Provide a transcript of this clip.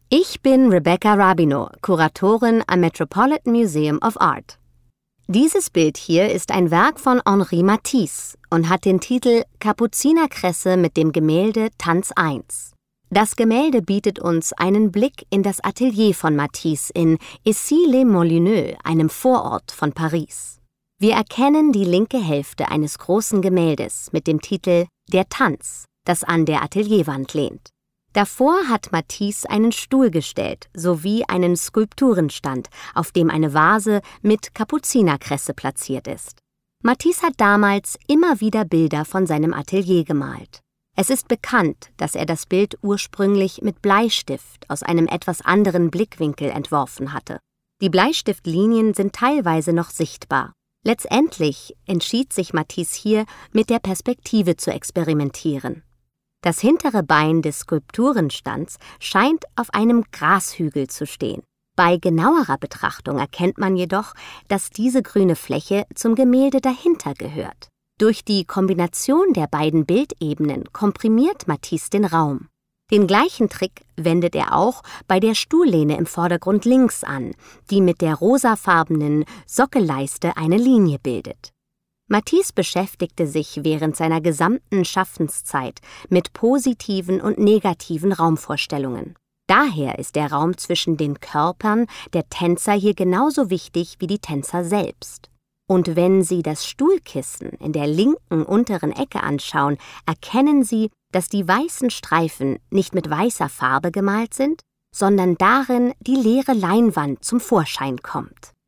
Ich bin Rebecca Rabinow, Kuratorin am Metropolitan Museum of Art. Dieses Bild hier ist ein Werk von Henri Matisse und hat den Titel Kapuzinerkresse mit dem Gemälde Tanz 1. Das Gemälde bietet uns einen Blick in das Atelier von Matisse in Issy-les-Moulineaux, einem Vorort von Paris. Wir erkennen die linke Hälfte eines großen Gemäldes mit dem Titel Der Tanz, das an der Atelierwand lehnt. Davor hat Matisse einen Stuhl gestellt sowie einen Skulpturenstand, auf dem eine Vase mit Kapuzinerkresse platziert ist. Matisse hat damals immer wieder Bilder von seinem Atelier gemalt. Es ist bekannt, dass er das Bild ursprünglich mit Bleistift aus einem etwas anderen Blickwinkel entworfen hatte. Die Bleistiftlinien sind teilweise noch sichtbar. Letztendlich entschied sich Matisse hier, mit der Perspektive zu experimentieren. Das hintere Bein des Skulpturenstands scheint auf einem Grashügel zu stehen. Bei genauerer Betrachtung erkennt man jedoch, dass diese grüne Fläche zum Gemälde dahinter gehört. Durch die Kombination der beiden Bildebenen komprimiert Matisse den Raum. Den gleichen Trick wendet er auch bei der Stuhllehne im Vordergrund links an, die mit der rosafarbenen Sockelleiste eine Linie bildet. Matisse beschäftigte sich während seiner gesamten Schaffenszeit mit positiven und negativen Raumvorstellungen. Daher ist der Raum zwischen den Körpern der Tänzer hier genauso wichtig wie die Tänzer selbst. Und wenn Sie das Stuhlkissen in der linken unteren Ecke anschauen, erkennen Sie, dass die weißen Streifen nicht mit weißer Farbe gemalt sind, sondern darin die leere Leinwand zum Vorschein kommt.